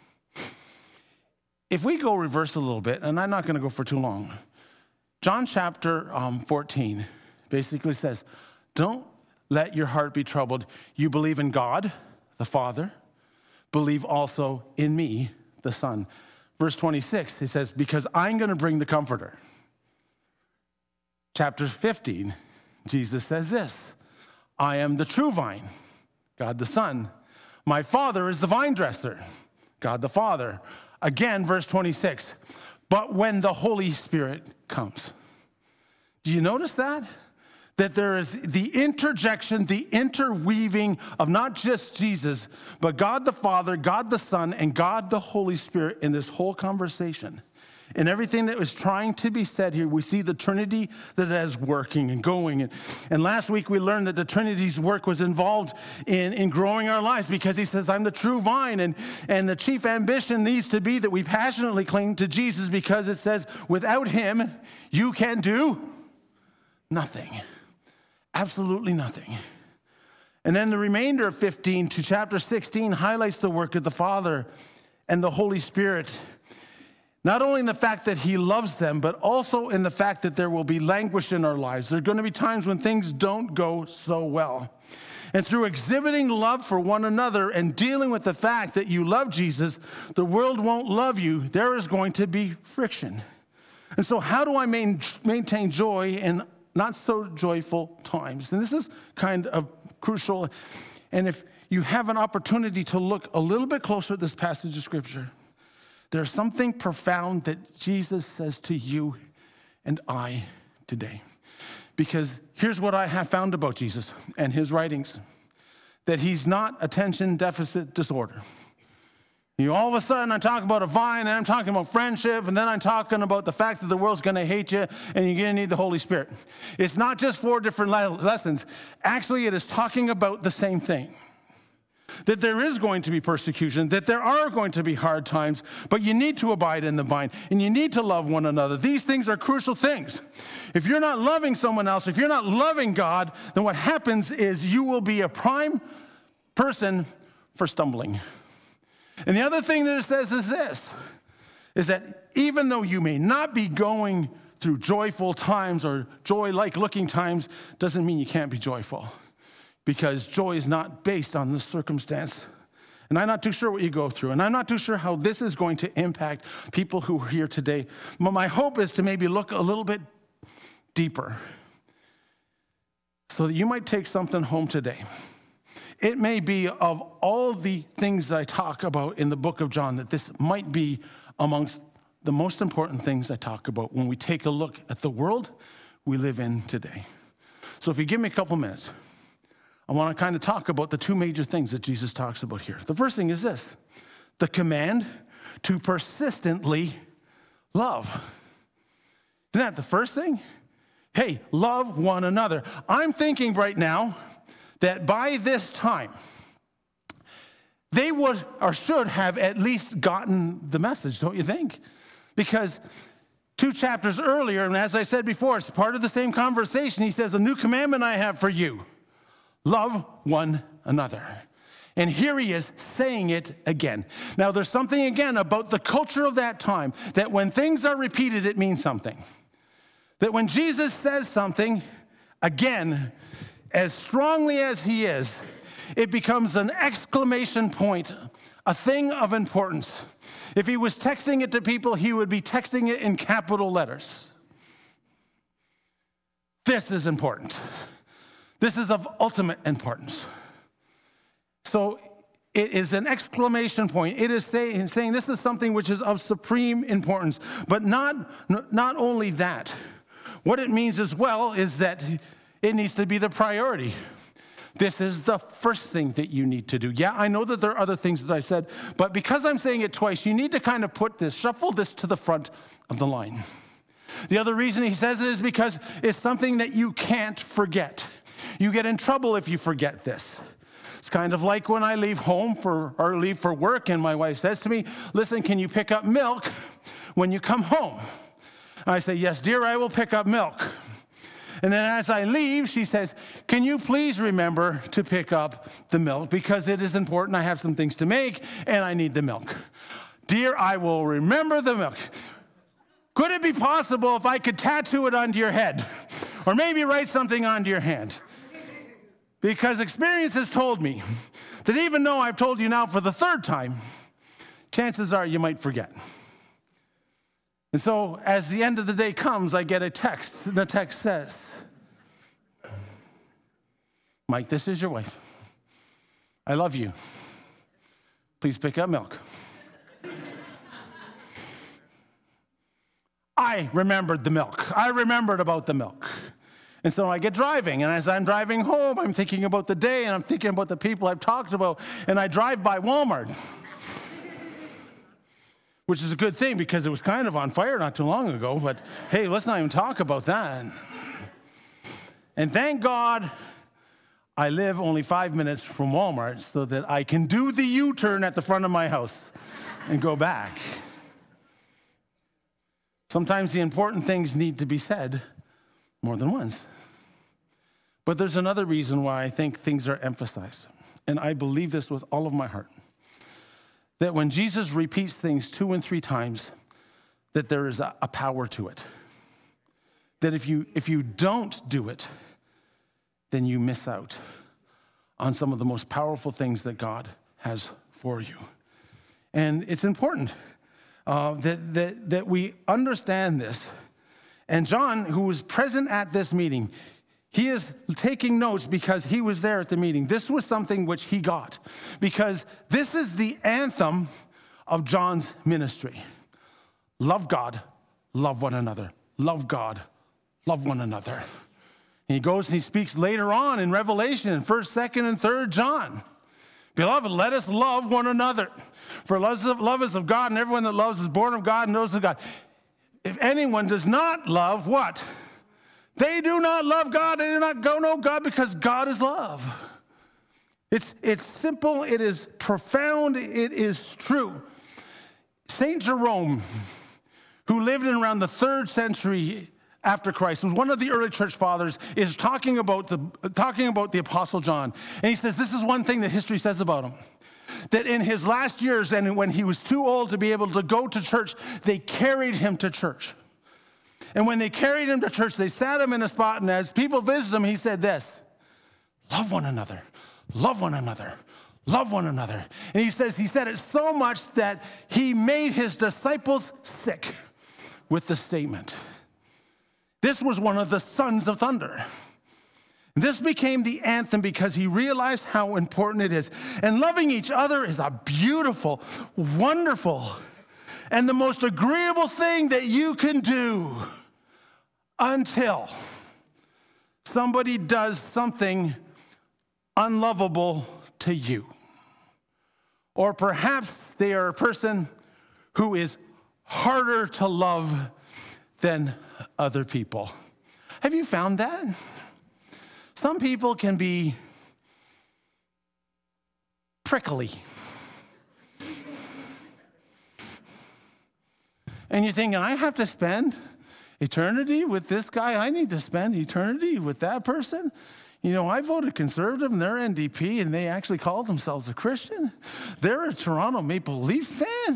If we go reverse a little bit, and I'm not going to go for too long, John chapter um, fourteen basically says, don't let your heart be troubled. You believe in God, the Father. Believe also in me, the Son. Verse twenty-six, he says, because I'm going to bring the Comforter. Chapter fifteen, Jesus says this: I am the true vine, God the Son. My Father is the vine dresser, God the Father. Again, verse twenty-six, but when the Holy Spirit comes. Do you notice that? That there is the interjection, the interweaving of not just Jesus, but God the Father, God the Son, and God the Holy Spirit in this whole conversation. And everything that was trying to be said here, we see the Trinity that is working and going. And, and last week we learned that the Trinity's work was involved in, in growing our lives, because he says, I'm the true vine. And, and the chief ambition needs to be that we passionately cling to Jesus, because it says, without him, you can do nothing. Absolutely nothing. And then the remainder of fifteen to chapter sixteen highlights the work of the Father and the Holy Spirit. Not only in the fact that he loves them, but also in the fact that there will be languish in our lives. There are going to be times when things don't go so well. And through exhibiting love for one another and dealing with the fact that you love Jesus, the world won't love you. There is going to be friction. And so how do I main, maintain joy in not so joyful times? And this is kind of crucial. And if you have an opportunity to look a little bit closer at this passage of Scripture, there's something profound that Jesus says to you and I today. Because here's what I have found about Jesus and his writings: that he's not attention deficit disorder. You all of a sudden, I'm talking about a vine, and I'm talking about friendship, and then I'm talking about the fact that the world's going to hate you, and you're going to need the Holy Spirit. It's not just four different le- lessons. Actually, it is talking about the same thing. That there is going to be persecution, that there are going to be hard times, but you need to abide in the vine, and you need to love one another. These things are crucial things. If you're not loving someone else, if you're not loving God, then what happens is you will be a prime person for stumbling. And the other thing that it says is this, is that even though you may not be going through joyful times or joy-like looking times, doesn't mean you can't be joyful, because joy is not based on this circumstance. And I'm not too sure what you go through, and I'm not too sure how this is going to impact people who are here today. But my hope is to maybe look a little bit deeper so that you might take something home today. It may be, of all the things that I talk about in the book of John, that this might be amongst the most important things I talk about when we take a look at the world we live in today. So if you give me a couple minutes, I want to kind of talk about the two major things that Jesus talks about here. The first thing is this: the command to persistently love. Isn't that the first thing? Hey, love one another. I'm thinking right now that by this time, they would or should have at least gotten the message, don't you think? Because two chapters earlier, and as I said before, it's part of the same conversation, he says, a new commandment I have for you: love one another. And here he is saying it again. Now, there's something, again, about the culture of that time, that when things are repeated, it means something. That when Jesus says something, again, as strongly as he is, it becomes an exclamation point, a thing of importance. If he was texting it to people, he would be texting it in capital letters. This is important. This is of ultimate importance. So it is an exclamation point. It is saying, saying this is something which is of supreme importance. But not, not only that. What it means as well is that it needs to be the priority. This is the first thing that you need to do. Yeah, I know that there are other things that I said, but because I'm saying it twice, you need to kind of put this, shuffle this to the front of the line. The other reason he says it is because it's something that you can't forget. You get in trouble if you forget this. It's kind of like when I leave home for or leave for work and my wife says to me, listen, can you pick up milk when you come home? I say, yes, dear, I will pick up milk. And then as I leave, she says, can you please remember to pick up the milk because it is important. I have some things to make and I need the milk. Dear, I will remember the milk. Could it be possible if I could tattoo it onto your head or maybe write something onto your hand? Because experience has told me that even though I've told you now for the third time, chances are you might forget. And so as the end of the day comes, I get a text, and the text says, Mike, this is your wife. I love you. Please pick up milk. I remembered the milk. I remembered about the milk. And so I get driving, and as I'm driving home, I'm thinking about the day, and I'm thinking about the people I've talked about, and I drive by Walmart, which is a good thing because it was kind of on fire not too long ago, but hey, let's not even talk about that. And thank God I live only five minutes from Walmart so that I can do the U-turn at the front of my house and go back. Sometimes the important things need to be said more than once. But there's another reason why I think things are emphasized. And I believe this with all of my heart. That when Jesus repeats things two and three times, that there is a, a power to it. That if you, if you don't do it, then you miss out on some of the most powerful things that God has for you. And it's important uh, that, that, that we understand this. And John, who was present at this meeting, he is taking notes because he was there at the meeting. This was something which he got because this is the anthem of John's ministry. Love God, love one another. Love God, love one another. And he goes and he speaks later on in Revelation in first, second, and third John. Beloved, let us love one another. For love is of God, and everyone that loves is born of God and knows of God. If anyone does not love, what? They do not love God. They do not go know God because God is love. It's, it's simple. It is profound. It is true. Saint Jerome, who lived in around the third century after Christ, was one of the early church fathers, is talking about the, talking about the Apostle John. And he says, this is one thing that history says about him. That in his last years and when he was too old to be able to go to church, they carried him to church. And when they carried him to church, they sat him in a spot, and as people visited him, he said this, love one another, love one another, love one another. And he says he said it so much that he made his disciples sick with the statement. This was one of the sons of thunder. This became the anthem because he realized how important it is. And loving each other is a beautiful, wonderful, and the most agreeable thing that you can do until somebody does something unlovable to you. Or perhaps they are a person who is harder to love than other people. Have you found that? Some people can be prickly. And you're thinking, I have to spend eternity with this guy. I need to spend eternity with that person. You know, I voted conservative and they're N D P and they actually call themselves a Christian. They're a Toronto Maple Leaf fan.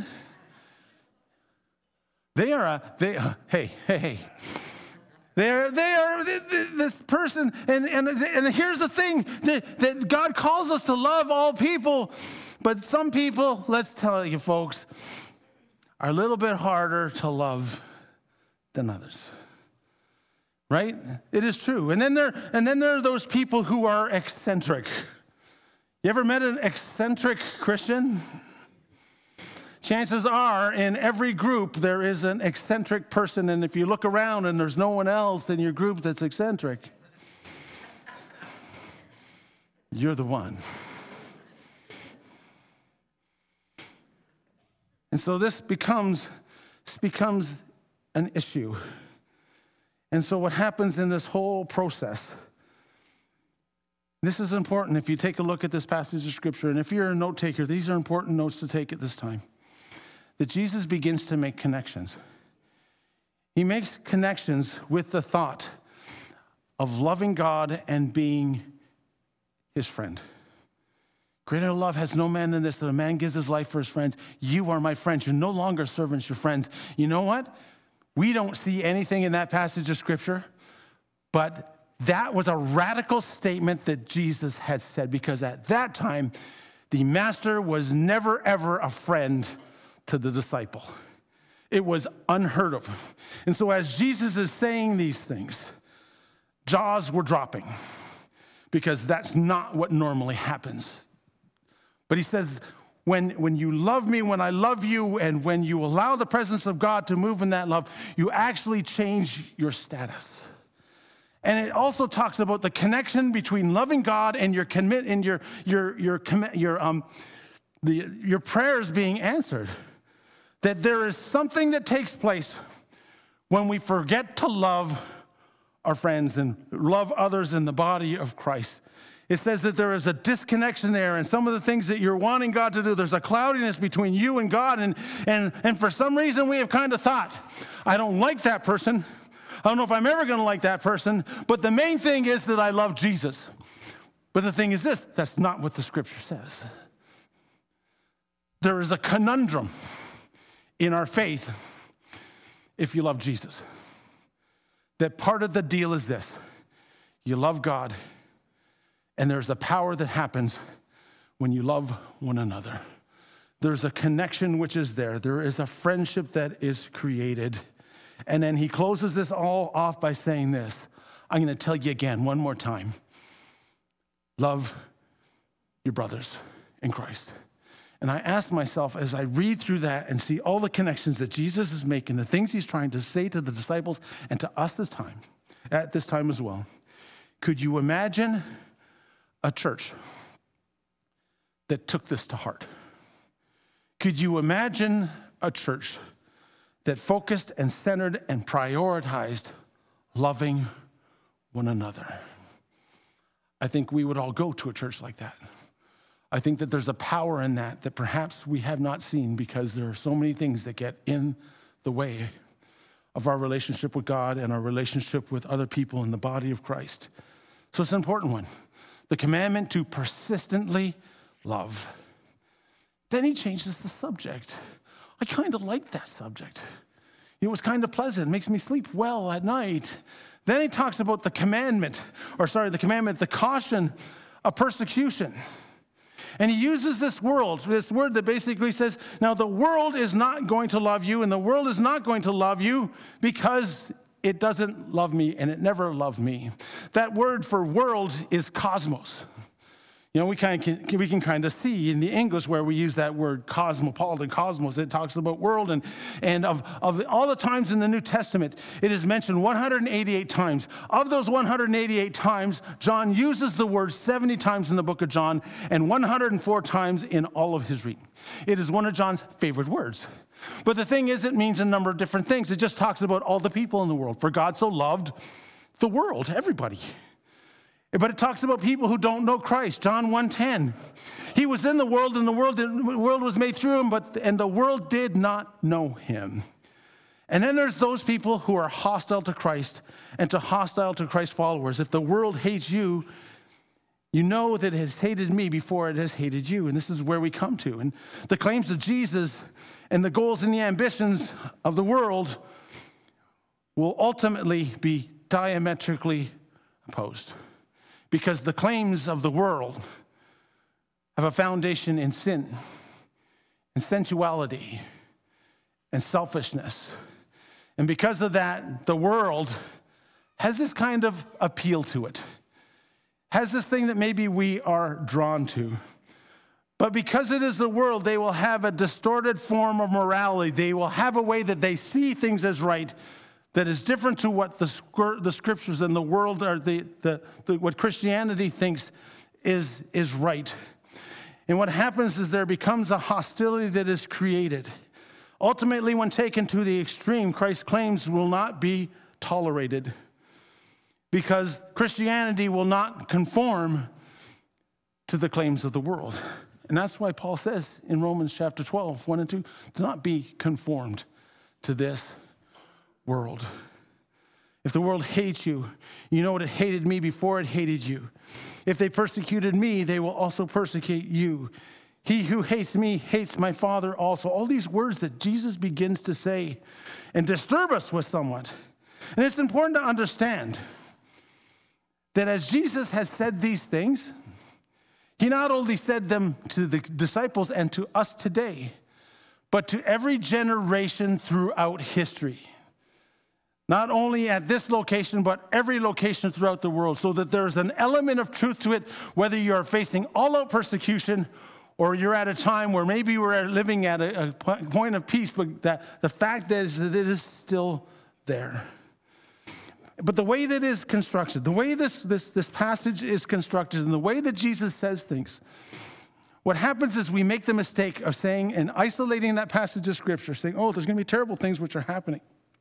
They are a, they, uh, hey, hey, hey. They're, they are this person, and, and, and here's the thing, that, that God calls us to love all people, but some people, let's tell you folks, are a little bit harder to love than others. Right? It is true. And then there, and then there are those people who are eccentric. You ever met an eccentric Christian? Chances are in every group there is an eccentric person, and if you look around and there's no one else in your group that's eccentric, you're the one. And so this becomes, this becomes an issue. And so what happens in this whole process, this is important if you take a look at this passage of Scripture, and if you're a note taker, these are important notes to take at this time, that Jesus begins to make connections. He makes connections with the thought of loving God and being his friend. Greater love has no man than this, that a man gives his life for his friends. You are my friends. You're no longer servants, you're friends. You know what? We don't see anything in that passage of Scripture, but that was a radical statement that Jesus had said, because at that time, the master was never, ever a friend to the disciple. It was unheard of. And so as Jesus is saying these things, jaws were dropping, because that's not what normally happens. But he says, When, when you love me, when I love you, and when you allow the presence of God to move in that love, you actually change your status. And it also talks about the connection between loving God and your commit and your your your your um the your prayers being answered. That there is something that takes place when we forget to love our friends and love others in the body of Christ. It says that there is a disconnection there, and some of the things that you're wanting God to do, there's a cloudiness between you and God, and, and, and for some reason we have kind of thought, I don't like that person. I don't know if I'm ever going to like that person, but the main thing is that I love Jesus. But the thing is this, that's not what the Scripture says. There is a conundrum in our faith if you love Jesus. That part of the deal is this, you love God, and there's a power that happens when you love one another. There's a connection which is there. There is a friendship that is created. And then he closes this all off by saying this. I'm going to tell you again one more time. Love your brothers in Christ. And I ask myself as I read through that and see all the connections that Jesus is making, the things he's trying to say to the disciples and to us this time, at this time as well. Could you imagine a church that took this to heart? Could you imagine a church that focused and centered and prioritized loving one another? I think we would all go to a church like that. I think that there's a power in that that perhaps we have not seen, because there are so many things that get in the way of our relationship with God and our relationship with other people in the body of Christ. So it's an important one. The commandment to persistently love. Then he changes the subject. I kind of like that subject. It was kind of pleasant, makes me sleep well at night. Then he talks about the commandment, or sorry, the commandment, the caution of persecution. And he uses this world, this word that basically says, now the world is not going to love you, and the world is not going to love you because it doesn't love me, and it never loved me. That word for world is cosmos. You know, we kind of can, we can kind of see in the English where we use that word cosmopolitan, cosmos. It talks about world, and, and of, of all the times in the New Testament, it is mentioned one hundred eighty-eight times. Of those one hundred eighty-eight times, John uses the word seventy times in the book of John and one hundred four times in all of his reading. It is one of John's favorite words. But the thing is, it means a number of different things. It just talks about all the people in the world. For God so loved the world, everybody. But it talks about people who don't know Christ. John one ten. He was in the world, and the world, the world was made through him, but and the world did not know him. And then there's those people who are hostile to Christ and to hostile to Christ followers. If the world hates you, you know that it has hated me before it has hated you. And this is where we come to. And the claims of Jesus and the goals and the ambitions of the world will ultimately be diametrically opposed. Because the claims of the world have a foundation in sin, in sensuality, and selfishness. And because of that, the world has this kind of appeal to it, has this thing that maybe we are drawn to. But because it is the world, they will have a distorted form of morality. They will have a way that they see things as right that is different to what the, the scriptures and the world, or the, the, the what Christianity thinks is, is right. And what happens is there becomes a hostility that is created. Ultimately, when taken to the extreme, Christ's claims will not be tolerated because Christianity will not conform to the claims of the world. And that's why Paul says in Romans chapter twelve, one and two, do not be conformed to this world. If the world hates you, you know it hated me before it hated you. If they persecuted me, they will also persecute you. He who hates me hates my Father also. All these words that Jesus begins to say and disturb us with somewhat. And it's important to understand that as Jesus has said these things, he not only said them to the disciples and to us today, but to every generation throughout history. Not only at this location, but every location throughout the world, so that there's an element of truth to it, whether you're facing all-out persecution or you're at a time where maybe we're living at a, a point of peace, but that the fact is that it is still there. But the way that is constructed, the way this, this, this passage is constructed, and the way that Jesus says things, what happens is we make the mistake of saying and isolating that passage of Scripture, saying, oh, there's going to be terrible things which are happening.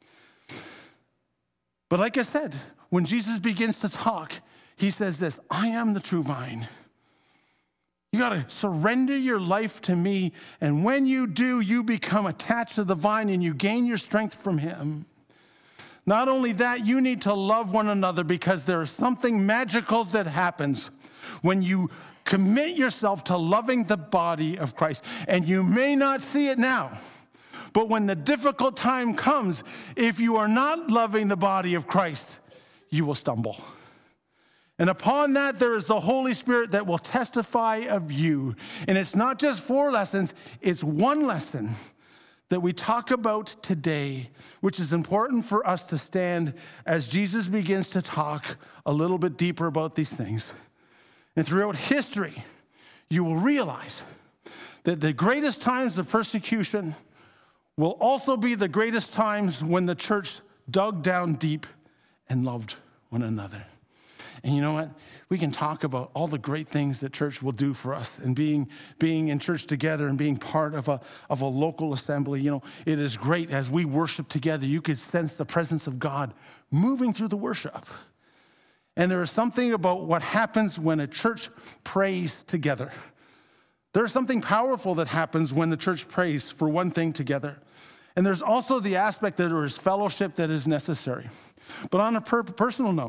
But like I said, when Jesus begins to talk, he says this, I am the true vine. You got to surrender your life to me, and when you do, you become attached to the vine and you gain your strength from him. Not only that, you need to love one another because there is something magical that happens when you commit yourself to loving the body of Christ. And you may not see it now, but when the difficult time comes, if you are not loving the body of Christ, you will stumble. And upon that, there is the Holy Spirit that will testify of you. And it's not just four lessons, it's one lesson that we talk about today, which is important for us to stand as Jesus begins to talk a little bit deeper about these things. And throughout history, you will realize that the greatest times of persecution will also be the greatest times when the church dug down deep and loved one another. And you know what? We can talk about all the great things that church will do for us, and being, being in church together and being part of a, of a local assembly. You know, it is great as we worship together. You could sense the presence of God moving through the worship. And there is something about what happens when a church prays together. There's something powerful that happens when the church prays for one thing together. And there's also the aspect that there is fellowship that is necessary. But on a per- personal note,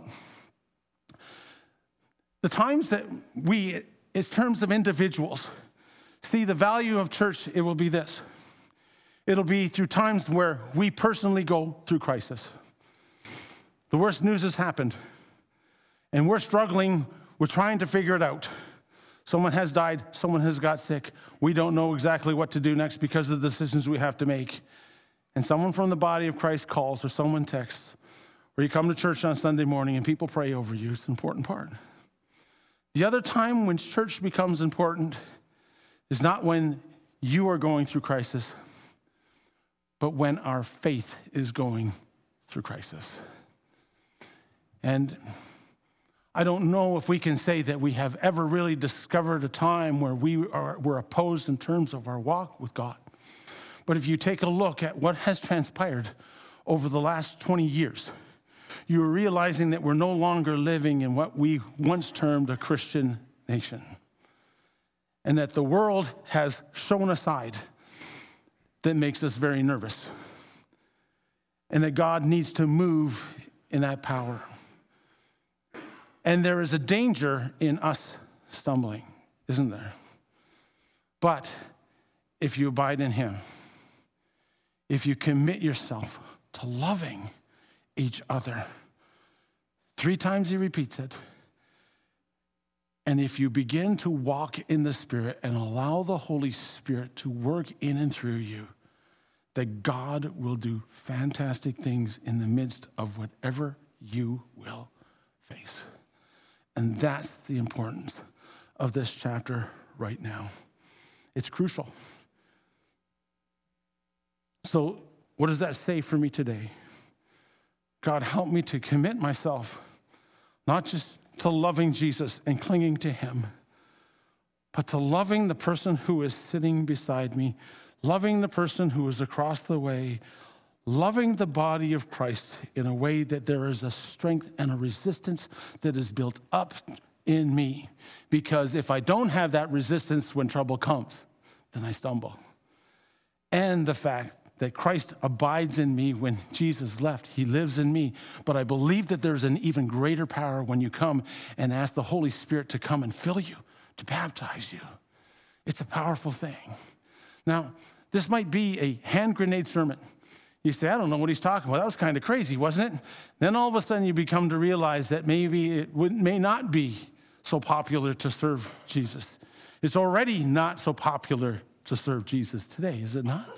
the times that we, in terms of individuals, see the value of church, it will be this. It'll be through times where we personally go through crisis. The worst news has happened, and we're struggling, we're trying to figure it out. Someone has died, someone has got sick. We don't know exactly what to do next because of the decisions we have to make. And someone from the body of Christ calls, or someone texts, or you come to church on Sunday morning and people pray over you. It's an important part. The other time when church becomes important is not when you are going through crisis, but when our faith is going through crisis. And I don't know if we can say that we have ever really discovered a time where we are, were opposed in terms of our walk with God. But if you take a look at what has transpired over the last twenty years, you're realizing that we're no longer living in what we once termed a Christian nation. And that the world has shown a side that makes us very nervous. And that God needs to move in that power. And there is a danger in us stumbling, isn't there? But if you abide in him, if you commit yourself to loving each other. Three times he repeats it. And if you begin to walk in the Spirit and allow the Holy Spirit to work in and through you, that God will do fantastic things in the midst of whatever you will face. And that's the importance of this chapter right now. It's crucial. So what does that say for me today? God, help me to commit myself, not just to loving Jesus and clinging to him, but to loving the person who is sitting beside me, loving the person who is across the way, loving the body of Christ in a way that there is a strength and a resistance that is built up in me. Because if I don't have that resistance when trouble comes, then I stumble. And the fact that Christ abides in me when Jesus left. He lives in me. But I believe that there's an even greater power when you come and ask the Holy Spirit to come and fill you, to baptize you. It's a powerful thing. Now, this might be a hand grenade sermon. You say, I don't know what he's talking about. That was kind of crazy, wasn't it? Then all of a sudden you become to realize that maybe it would, may not be so popular to serve Jesus. It's already not so popular to serve Jesus today, is it not?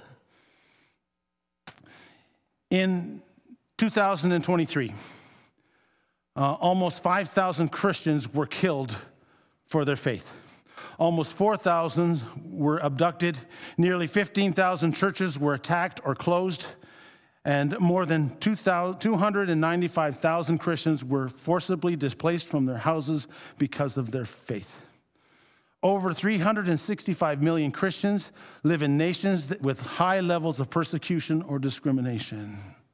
In two thousand twenty-three, uh, almost five thousand Christians were killed for their faith. Almost four thousand were abducted. Nearly fifteen thousand churches were attacked or closed. And more than two hundred ninety-five thousand Christians were forcibly displaced from their houses because of their faith. Over three hundred sixty-five million Christians live in nations that, with high levels of persecution or discrimination.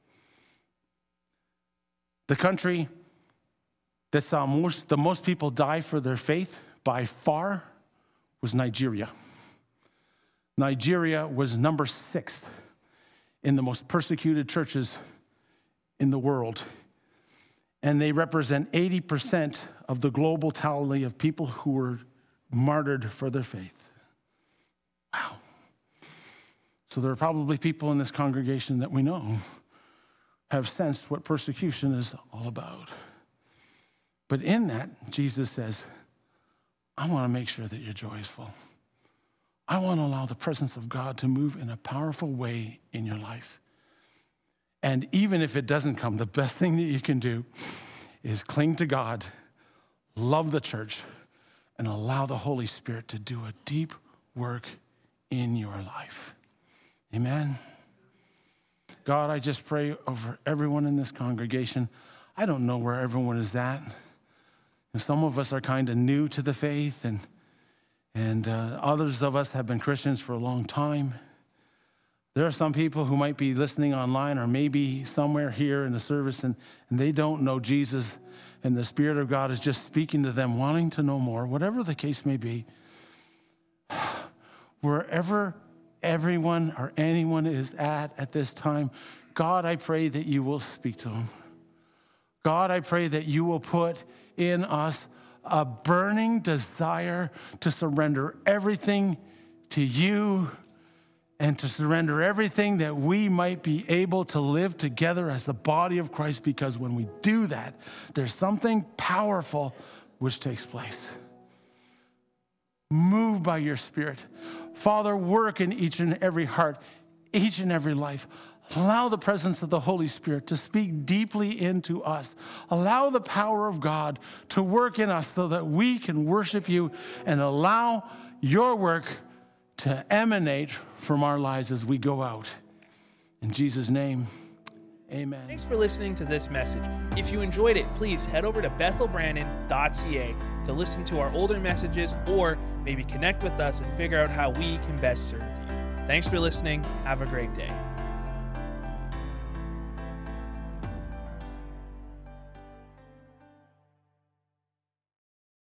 The country that saw most, the most people die for their faith by far was Nigeria. Nigeria was number six in the most persecuted churches in the world. And they represent eighty percent of the global tally of people who were martyred for their faith. Wow. So there are probably people in this congregation that we know have sensed what persecution is all about. But in that, Jesus says, I want to make sure that your joy is full. I want to allow the presence of God to move in a powerful way in your life. And even if it doesn't come, the best thing that you can do is cling to God, love the church, and allow the Holy Spirit to do a deep work in your life. Amen. God, I just pray over everyone in this congregation. I don't know where everyone is at. And some of us are kind of new to the faith, and, and uh, others of us have been Christians for a long time. There are some people who might be listening online or maybe somewhere here in the service, and, and they don't know Jesus, and the Spirit of God is just speaking to them, wanting to know more, whatever the case may be. Wherever everyone or anyone is at at this time, God, I pray that you will speak to them. God, I pray that you will put in us a burning desire to surrender everything to you and to surrender everything that we might be able to live together as the body of Christ, because when we do that, there's something powerful which takes place. Move by your Spirit. Father, work in each and every heart, each and every life. Allow the presence of the Holy Spirit to speak deeply into us. Allow the power of God to work in us so that we can worship you, and allow your work to emanate from our lives as we go out. In Jesus' name, amen. Thanks for listening to this message. If you enjoyed it, please head over to bethel brandon dot c a to listen to our older messages, or maybe connect with us and figure out how we can best serve you. Thanks for listening. Have a great day.